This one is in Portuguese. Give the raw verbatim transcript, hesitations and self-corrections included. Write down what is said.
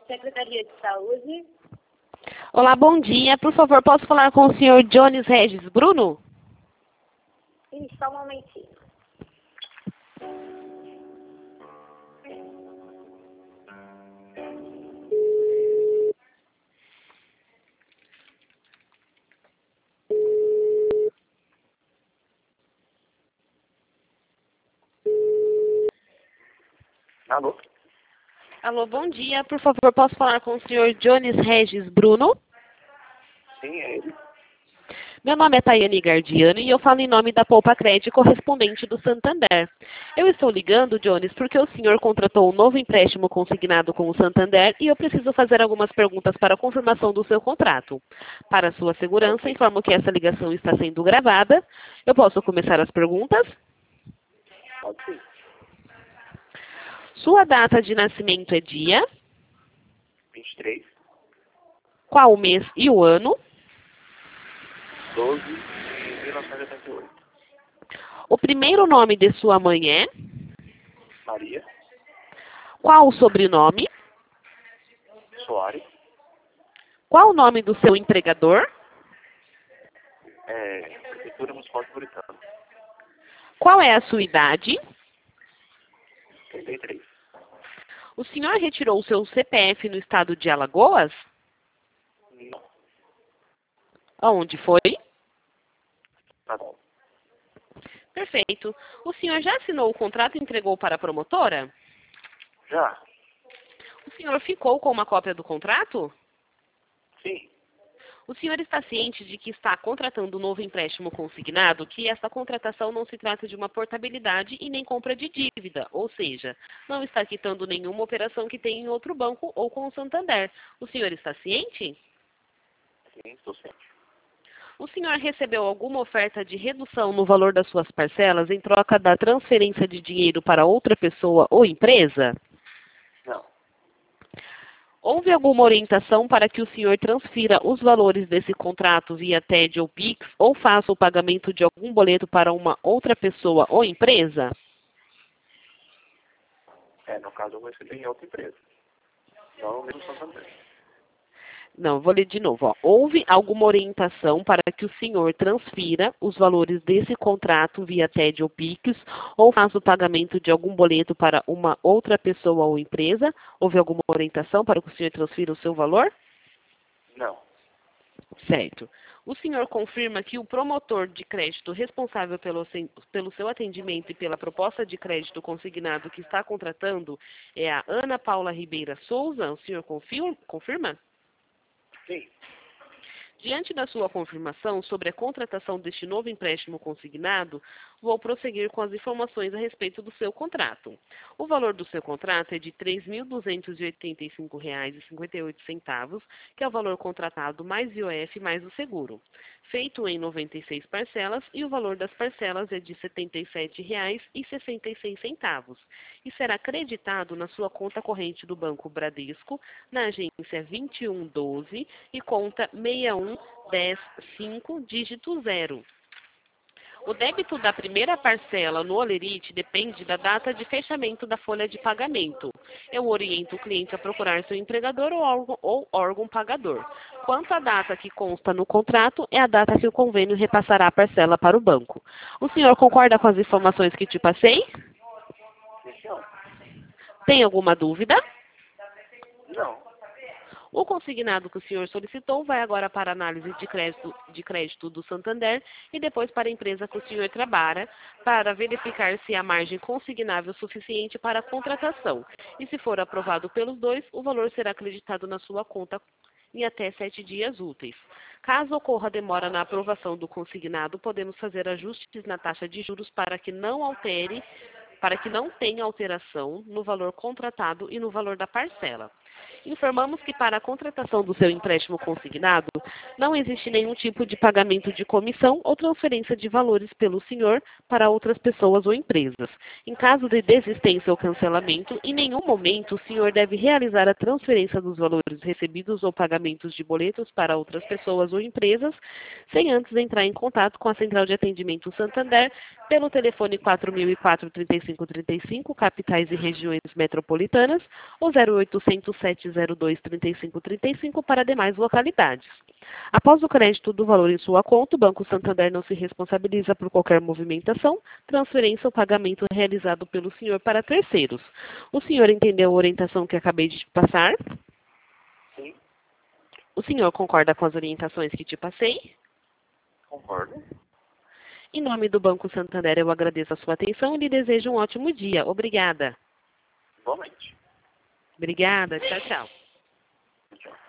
Secretaria de Saúde. Olá, bom dia. Por favor, posso falar com o senhor Jones Regis Bruno? Ih, só um momentinho. Alô? Alô, bom dia. Por favor, posso falar com o senhor Jones Regis Bruno? Sim, é ele. Meu nome é Tayane Gardiano e eu falo em nome da Poupa Crédito correspondente do Santander. Eu estou ligando, Jones, porque o senhor contratou um novo empréstimo consignado com o Santander e eu preciso fazer algumas perguntas para a confirmação do seu contrato. Para sua segurança, informo que essa ligação está sendo gravada. Eu posso começar as perguntas? Pode sim. Sua data de nascimento é dia? vinte e três, Qual o mês e o ano? doze de mil novecentos e oitenta e oito. O primeiro nome de sua mãe é? Maria Qual o sobrenome? Soares. Qual o nome do seu empregador? É, Prefeitura Municipal de Buritano. Qual é a sua idade? trinta e três. O senhor retirou o seu C P F no estado de Alagoas? Não. Aonde foi? Tá bom. Perfeito. O senhor já assinou o contrato e entregou para a promotora? Já? O senhor ficou com uma cópia do contrato? Sim. O senhor está ciente de que está contratando um novo empréstimo consignado, que essa contratação não se trata de uma portabilidade e nem compra de dívida, ou seja, não está quitando nenhuma operação que tem em outro banco ou com o Santander. O senhor está ciente? Sim, estou ciente. O senhor recebeu alguma oferta de redução no valor das suas parcelas em troca da transferência de dinheiro para outra pessoa ou empresa? Não. Houve alguma orientação para que o senhor transfira os valores desse contrato via T E D ou Pix ou faça o pagamento de algum boleto para uma outra pessoa ou empresa? É, no caso eu vou receber em outra empresa. Não mesmo Santander. Não, vou ler de novo. Ó. Houve alguma orientação para que o senhor transfira os valores desse contrato via T E D ou Pix ou faça o pagamento de algum boleto para uma outra pessoa ou empresa? Houve alguma orientação para que o senhor transfira o seu valor? Não. Certo. O senhor confirma que o promotor de crédito responsável pelo, sen- pelo seu atendimento e pela proposta de crédito consignado que está contratando é a Ana Paula Ribeira Souza? O senhor confir- confirma? Sim. Diante da sua confirmação sobre a contratação deste novo empréstimo consignado, vou prosseguir com as informações a respeito do seu contrato. O valor do seu contrato é de três mil duzentos e oitenta e cinco reais e cinquenta e oito centavos, que é o valor contratado mais I O F mais o seguro, feito em noventa e seis parcelas, e o valor das parcelas é de setenta e sete reais e sessenta e seis centavos, e será creditado na sua conta corrente do Banco Bradesco, na agência vinte e um doze e conta seis um um zero cinco, dígito zero. O débito da primeira parcela no Olerite depende da data de fechamento da folha de pagamento. Eu oriento o cliente a procurar seu empregador ou órgão, ou órgão pagador. Quanto à data que consta no contrato, é a data que o convênio repassará a parcela para o banco. O senhor concorda com as informações que te passei? Sim, senhor. Tem alguma dúvida? Não. O consignado que o senhor solicitou vai agora para a análise de crédito, de crédito do Santander e depois para a empresa que o senhor trabalha, para verificar se há margem consignável suficiente para a contratação. E se for aprovado pelos dois, o valor será acreditado na sua conta em até sete dias úteis. Caso ocorra demora na aprovação do consignado, podemos fazer ajustes na taxa de juros para que não altere, para que não tenha alteração no valor contratado e no valor da parcela. Informamos que para a contratação do seu empréstimo consignado, não existe nenhum tipo de pagamento de comissão ou transferência de valores pelo senhor para outras pessoas ou empresas. Em caso de desistência ou cancelamento, em nenhum momento o senhor deve realizar a transferência dos valores recebidos ou pagamentos de boletos para outras pessoas ou empresas, sem antes entrar em contato com a Central de Atendimento Santander pelo telefone quatro mil e quatro, trinta e cinco três cinco, capitais e regiões metropolitanas, ou zero oitocentos, sete zero dois, trinta e cinco trinta e cinco para demais localidades. Após o crédito do valor em sua conta, o Banco Santander não se responsabiliza por qualquer movimentação, transferência ou pagamento realizado pelo senhor para terceiros. O senhor entendeu a orientação que acabei de te passar? Sim, O senhor concorda com as orientações que te passei? concordo. Em nome do Banco Santander, eu agradeço a sua atenção e lhe desejo um ótimo dia. Obrigada. Igualmente. Obrigada. Tchau, tchau. Tchau.